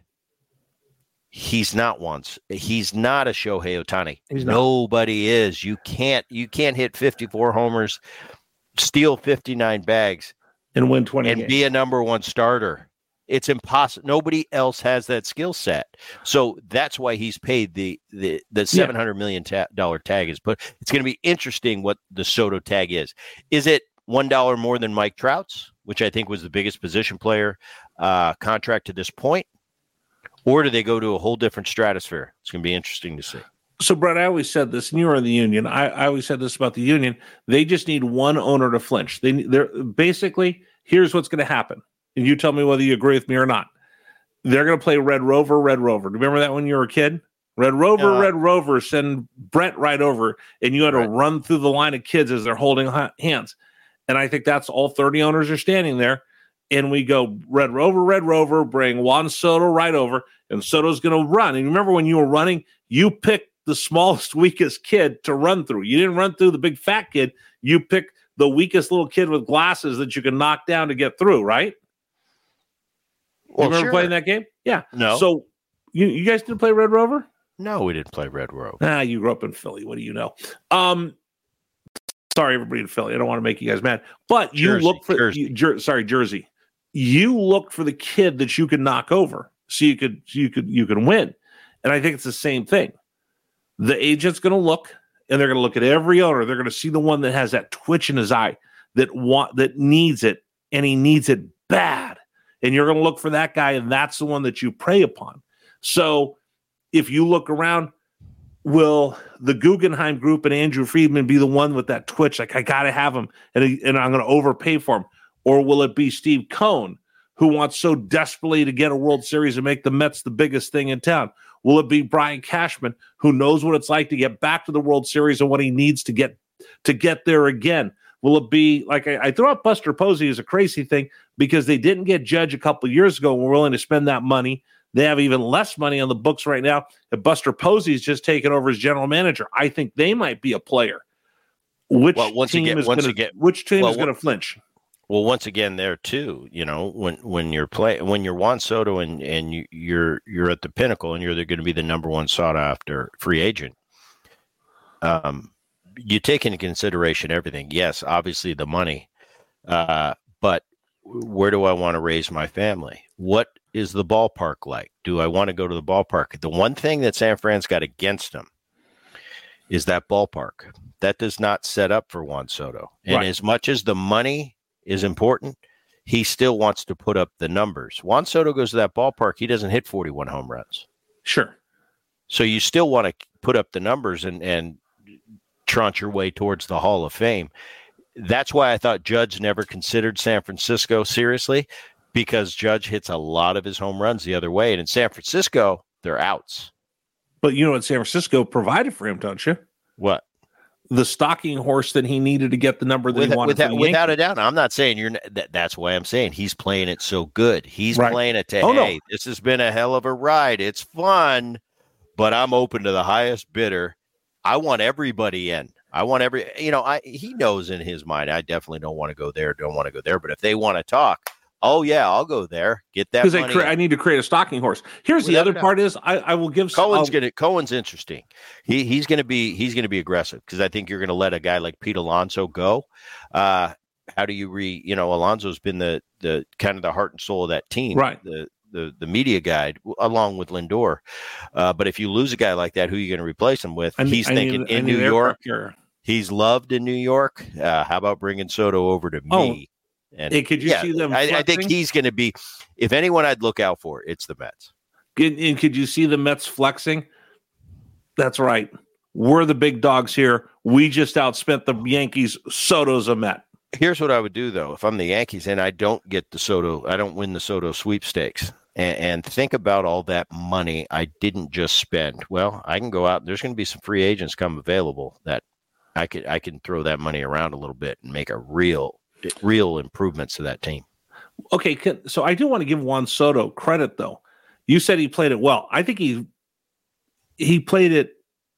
he's not He's not a Shohei Ohtani. Nobody is. You can't hit 54 homers, steal 59 bags, and win 20 and games. Be a number one starter. It's impossible. Nobody else has that skill set. So that's why he's paid the $700 million tag is. But it's going to be interesting what the Soto tag is. Is it $1 more than Mike Trout's, which I think was the biggest position player contract to this point? Or do they go to a whole different stratosphere? It's going to be interesting to see. So, Brett, I always said this, and you were in the union. I always said this about the union. They just need one owner to flinch. They're basically, here's what's going to happen. And you tell me whether you agree with me or not. They're going to play Red Rover, Red Rover. Remember that when you were a kid? Red Rover, Red Rover, send Brett right over, and you had to run through the line of kids as they're holding hands. And I think that's all 30 owners are standing there. And we go Red Rover, bring Juan Soto right over, and Soto's going to run. And remember when you were running, you picked the smallest, weakest kid to run through. You didn't run through the big fat kid. You picked the weakest little kid with glasses that you can knock down to get through, right? Well, you remember playing that game? Yeah. No. So you guys didn't play Red Rover? No, we didn't play Red Rover. You grew up in Philly. What do you know? Sorry, everybody in Philly. I don't want to make you guys mad. But you look for Jersey. You look for the kid that you could knock over so you could win. And I think it's the same thing. The agent's going to look, and they're going to look at every owner. They're going to see the one that has that twitch in his eye that needs it, and he needs it bad. And you're going to look for that guy, and that's the one that you prey upon. So if you look around, will the Guggenheim Group and Andrew Friedman be the one with that twitch? Like, I got to have him, and I'm going to overpay for him. Or will it be Steve Cohen, who wants so desperately to get a World Series and make the Mets the biggest thing in town? Will it be Brian Cashman, who knows what it's like to get back to the World Series and what he needs to get there again? Will it be, like, I throw out Buster Posey as a crazy thing because they didn't get Judge a couple of years ago and were willing to spend that money. They have even less money on the books right now. If Buster Posey's just taken over as general manager, I think they might be a player. Which team is going to flinch? Well, once again, there too, when you're Juan Soto and you're at the pinnacle and you're going to be the number one sought after free agent. You take into consideration everything. Yes, obviously the money, but where do I want to raise my family? What is the ballpark like? Do I want to go to the ballpark? The one thing that San Fran's got against them is that ballpark. That does not set up for Juan Soto. And as much as the money is important, he still wants to put up the numbers. Juan Soto goes to that ballpark, he doesn't hit 41 home runs. Sure. So you still want to put up the numbers and trot your way towards the Hall of Fame. That's why I thought Judge never considered San Francisco seriously, because Judge hits a lot of his home runs the other way. And in San Francisco, they're outs. But you know what San Francisco provided for him, don't you? What? The stalking horse that he needed to get the number that he wanted. Without a doubt. I'm not saying that's why I'm saying he's playing it so good. He's playing it to, this has been a hell of a ride. It's fun, but I'm open to the highest bidder. I want everybody in. He knows in his mind, I definitely don't want to go there, But if they want to talk, I'll go there. Get that money. I need to create a stalking horse. Here's the other part is I will give Cohen's interesting. He's going to be aggressive because I think you're going to let a guy like Pete Alonso go. How do you Alonso's been the kind of the heart and soul of that team, right? The media guide along with Lindor. But if you lose a guy like that, who are you going to replace him with? He's thinking in New York. He's loved in New York. How about bringing Soto over to me? And could you see them? I think he's going to be, if anyone I'd look out for, it's the Mets. And could you see the Mets flexing? That's right. We're the big dogs here. We just outspent the Yankees. Soto's a Met. Here's what I would do, though. If I'm the Yankees and I don't win the Soto sweepstakes, and think about all that money I didn't just spend. Well, I can go out. There's going to be some free agents come available that I can throw that money around a little bit and make a real improvements to that team. Okay, so I do want to give Juan Soto credit, though. You said he played it well. I think he played it.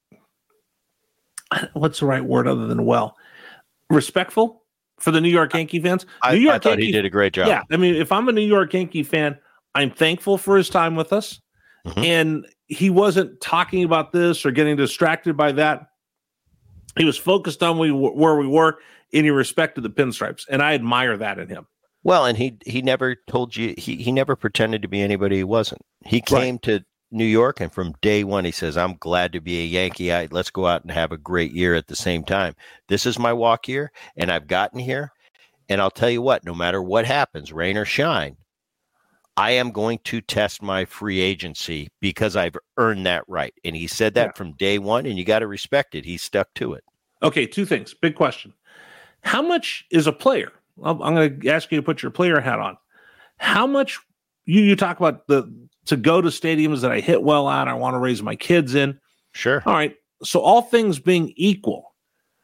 What's the right word other than well? Respectful for the New York Yankee fans. I thought he did a great job. Yeah, I mean, if I'm a New York Yankee fan, I'm thankful for his time with us. Mm-hmm. And he wasn't talking about this or getting distracted by that. He was focused on where we were, and he respected the pinstripes, and I admire that in him. Well, and he never told you, he never pretended to be anybody he wasn't. He came to New York, and from day one, he says, I'm glad to be a Yankee. Let's go out and have a great year at the same time. This is my walk year, and I've gotten here, and I'll tell you what, no matter what happens, rain or shine, I am going to test my free agency because I've earned that right. And he said that from day one, and you got to respect it. He stuck to it. Okay, two things. Big question. How much is a player? I'm going to ask you to put your player hat on. How much you talk about to go to stadiums that I hit well at, I want to raise my kids in. Sure. All right. So all things being equal,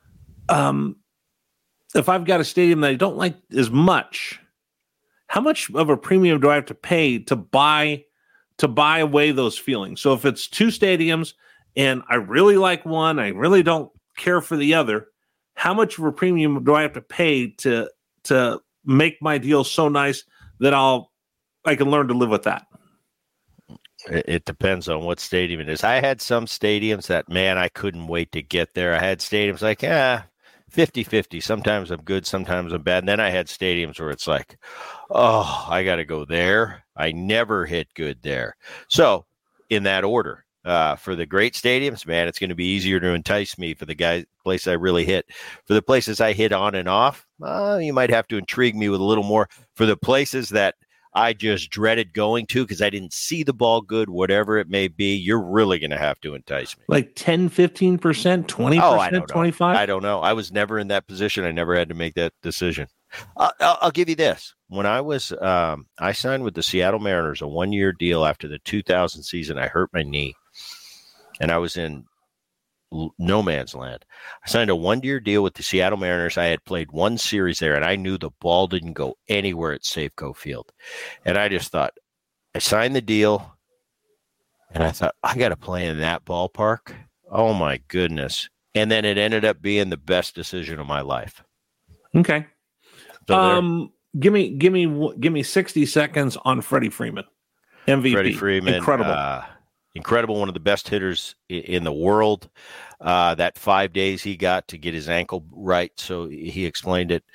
if I've got a stadium that I don't like as much, how much of a premium do I have to pay to buy away those feelings? So if it's two stadiums and I really like one, I really don't care for the other, how much of a premium do I have to pay to make my deal so nice that I can learn to live with that? It depends on what stadium it is. I had some stadiums that, man, I couldn't wait to get there. I had stadiums like, 50-50. Sometimes I'm good, sometimes I'm bad. And then I had stadiums where it's like, oh, I got to go there. I never hit good there. So in that order, for the great stadiums, man, it's going to be easier to entice me for the place I really hit. For the places I hit on and off, you might have to intrigue me with a little more. For the places that I just dreaded going to because I didn't see the ball good, whatever it may be, you're really going to have to entice me. Like 10, 15%, 20%, 25%? I don't know. I was never in that position. I never had to make that decision. I'll give you this. When I was, I signed with the Seattle Mariners, a 1-year deal after the 2000 season. I hurt my knee, and I was in no man's land. I signed a 1-year deal with the Seattle Mariners. I had played one series there, and I knew the ball didn't go anywhere at Safeco Field. And I just thought, I signed the deal, and I thought, I got to play in that ballpark. Oh, my goodness. And then it ended up being the best decision of my life. Okay. So give me 60 seconds on Freddie Freeman, MVP. Freddie Freeman, incredible, one of the best hitters in the world. That 5 days he got to get his ankle right, so he explained it.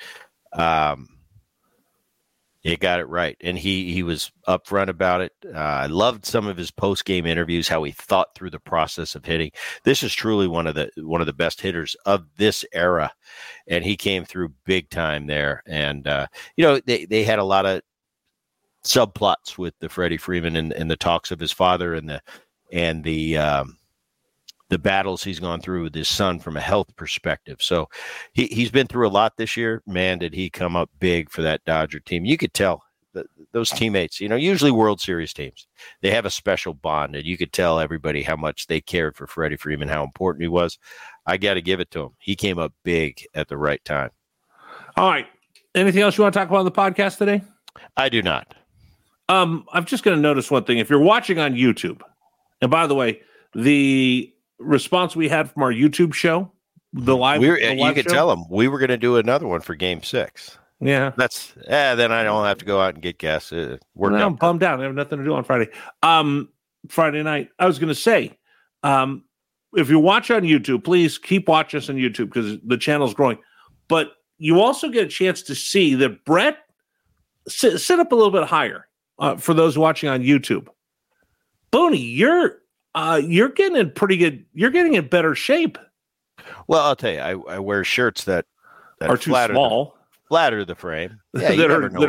He got it right, and he was upfront about it. I loved some of his post-game interviews, how he thought through the process of hitting. This is truly one of the best hitters of this era, and he came through big time there. And they had a lot of subplots with the Freddie Freeman and the talks of his father and the battles he's gone through with his son from a health perspective. So he's been through a lot this year. Man, did he come up big for that Dodger team. You could tell those teammates, usually World Series teams, they have a special bond, and you could tell everybody how much they cared for Freddie Freeman, how important he was. I got to give it to him. He came up big at the right time. All right. Anything else you want to talk about on the podcast today? I do not. I'm just going to notice one thing. If you're watching on YouTube, and by the way, the response we had from our YouTube show, the live you could tell them we were going to do another one for Game 6. Yeah, then I don't have to go out and get gas. I'm bummed out. I have nothing to do on Friday. Friday night. I was going to say, if you watch on YouTube, please keep watching us on YouTube because the channel's growing. But you also get a chance to see that Brett sit up a little bit higher for those watching on YouTube. Booney, you're getting in pretty good. You're getting in better shape. Well, I'll tell you, I wear shirts that are too small, flatter the frame. Yeah, you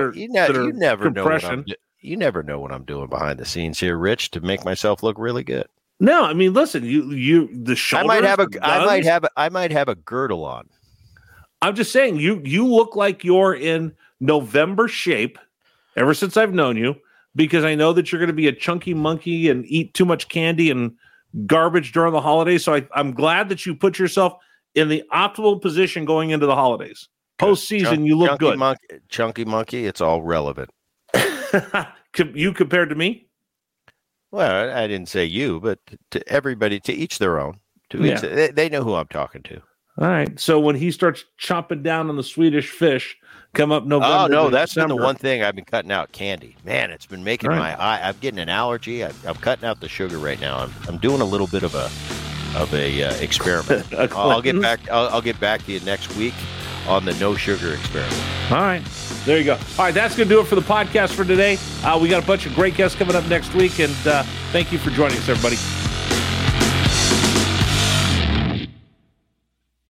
never know what I'm doing behind the scenes here, Rich, to make myself look really good. No, I mean, listen, the shoulders. I might have a girdle on. I'm just saying, you look like you're in November shape. Ever since I've known you. Because I know that you're going to be a chunky monkey and eat too much candy and garbage during the holidays. So I'm glad that you put yourself in the optimal position going into the holidays. Postseason, you look good. Chunky monkey, it's all relevant. You compared to me? Well, I didn't say you, but to everybody, to each their own. They know who I'm talking to. All right. So when he starts chomping down on the Swedish fish, come up November. Oh, no, that's December. been the one thing I've been cutting out candy. Man, it's been making my eye. I'm getting an allergy. I'm cutting out the sugar right now. I'm doing a little bit of a experiment. I'll get back. I'll get back to you next week on the no sugar experiment. All right. There you go. All right. That's going to do it for the podcast for today. We got a bunch of great guests coming up next week. And thank you for joining us, everybody.